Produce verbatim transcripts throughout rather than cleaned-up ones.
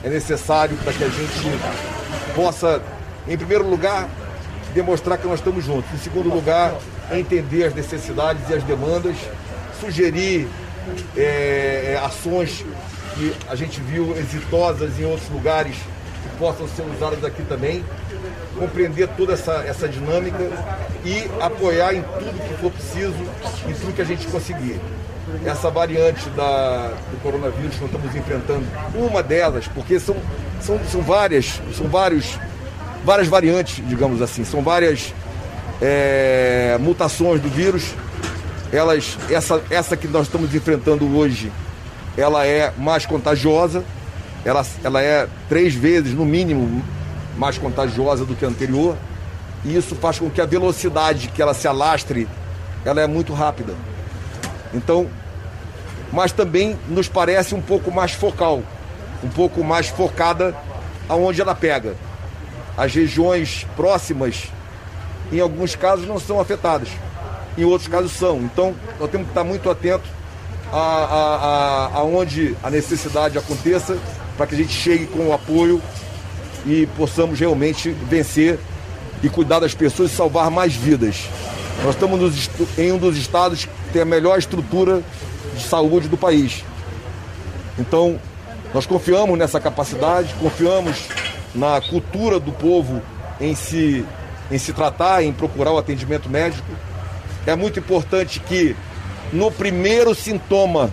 é necessário para que a gente possa, em primeiro lugar, demonstrar que nós estamos juntos. Em segundo lugar, entender as necessidades e as demandas, sugerir é, ações que a gente viu exitosas em outros lugares que possam ser usadas aqui também, compreender toda essa, essa dinâmica e apoiar em tudo que for preciso, em tudo que a gente conseguir. Essa variante da, do coronavírus que nós estamos enfrentando, uma delas, porque são, são, são várias, são vários, várias variantes, digamos assim, são várias é, mutações do vírus. Elas, essa, essa que nós estamos enfrentando hoje, ela é mais contagiosa, ela, ela é três vezes, no mínimo, mais contagiosa do que a anterior, e isso faz com que a velocidade que ela se alastre, ela é muito rápida. Então, mas também nos parece um pouco mais focal, um pouco mais focada aonde ela pega. As regiões próximas, em alguns casos, não são afetadas, em outros casos são. Então, nós temos que estar muito atentos a, a, a, aonde a necessidade aconteça, para que a gente chegue com o apoio e possamos realmente vencer e cuidar das pessoas e salvar mais vidas. Nós estamos nos, em um dos estados que tem a melhor estrutura de saúde do país. Então, nós confiamos nessa capacidade, confiamos na cultura do povo em se, em se tratar, em procurar o atendimento médico. É muito importante que, no primeiro sintoma,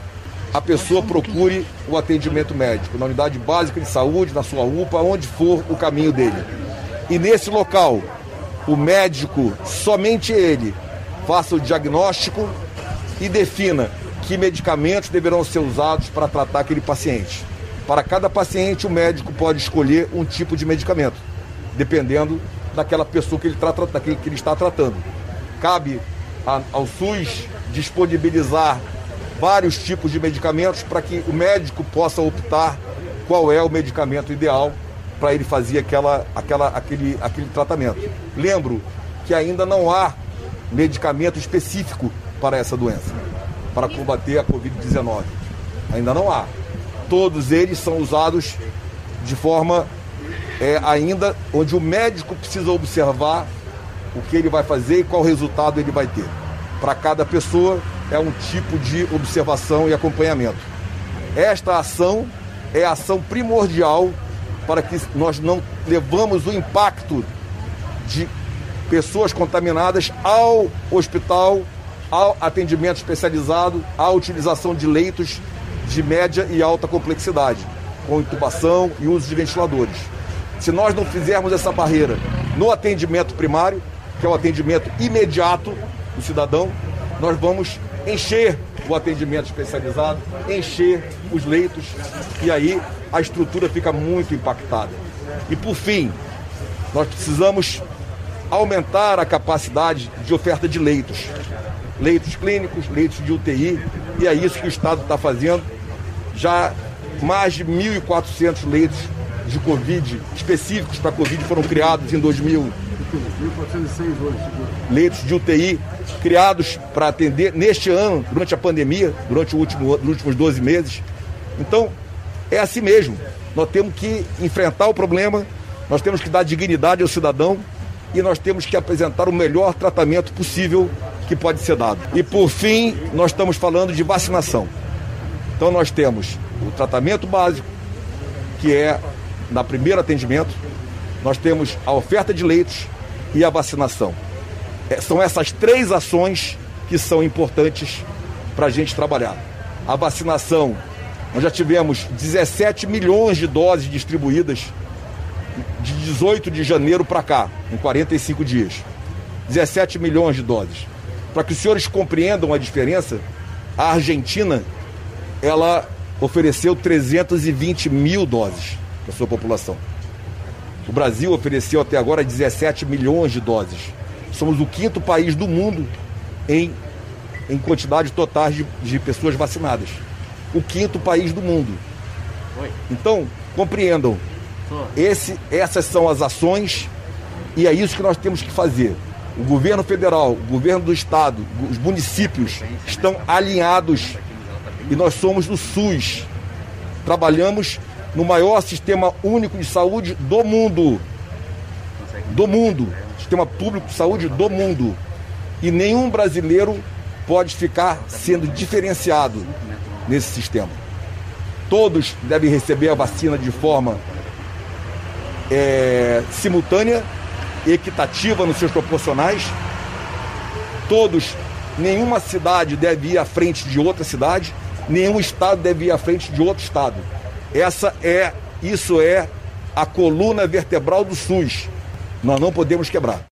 a pessoa procure o atendimento médico, na unidade básica de saúde, na sua U P A, onde for o caminho dele. E nesse local, o médico, somente ele, faça o diagnóstico e defina que medicamentos deverão ser usados para tratar aquele paciente. Para cada paciente, o médico pode escolher um tipo de medicamento, dependendo daquela pessoa que ele, trata, daquele que ele está tratando. Cabe a, ao SUS disponibilizar vários tipos de medicamentos para que o médico possa optar qual é o medicamento ideal para ele fazer aquela, aquela, aquele, aquele tratamento. Lembro que ainda não há medicamento específico para essa doença, para combater a covid dezenove. Ainda não há. Todos eles são usados de forma é, ainda onde o médico precisa observar o que ele vai fazer e qual resultado ele vai ter. Para cada pessoa é um tipo de observação e acompanhamento. Esta ação é a ação primordial para que nós não levamos o impacto de pessoas contaminadas ao hospital, ao atendimento especializado, à utilização de leitos de média e alta complexidade, com intubação e uso de ventiladores. Se nós não fizermos essa barreira no atendimento primário, que é o atendimento imediato do cidadão, nós vamos encher o atendimento especializado, encher os leitos, e aí a estrutura fica muito impactada. E por fim, nós precisamos aumentar a capacidade de oferta de leitos. Leitos clínicos, leitos de U T I, e é isso que o Estado está fazendo. Já mais de mil e quatrocentos leitos de Covid, específicos para Covid, foram criados em dois mil. mil quatrocentos e seis hoje. Leitos de U T I criados para atender neste ano, durante a pandemia, durante o último, os últimos doze meses. Então, é assim mesmo. Nós temos que enfrentar o problema, nós temos que dar dignidade ao cidadão e nós temos que apresentar o melhor tratamento possível que pode ser dado. E, por fim, nós estamos falando de vacinação. Então, nós temos o tratamento básico, que é no primeiro atendimento, nós temos a oferta de leitos e a vacinação. É, são essas três ações que são importantes para a gente trabalhar. A vacinação, nós já tivemos dezessete milhões de doses distribuídas de dezoito de janeiro para cá, em quarenta e cinco dias. dezessete milhões de doses. Para que os senhores compreendam a diferença, a Argentina, ela ofereceu trezentas e vinte mil doses para a sua população. O Brasil ofereceu até agora dezessete milhões de doses. Somos o quinto país do mundo em, em quantidade total de, de pessoas vacinadas. O quinto país do mundo. Então, compreendam, esse, essas são as ações e é isso que nós temos que fazer. O governo federal, o governo do estado, os municípios estão alinhados e nós somos do SUS. Trabalhamos no maior sistema único de saúde do mundo. Do mundo. Sistema público de saúde do mundo. E nenhum brasileiro pode ficar sendo diferenciado nesse sistema. Todos devem receber a vacina de forma é, simultânea, equitativa nos seus proporcionais. Todos, nenhuma cidade deve ir à frente de outra cidade, nenhum estado deve ir à frente de outro estado. Essa é, isso é a coluna vertebral do SUS. Nós não podemos quebrar.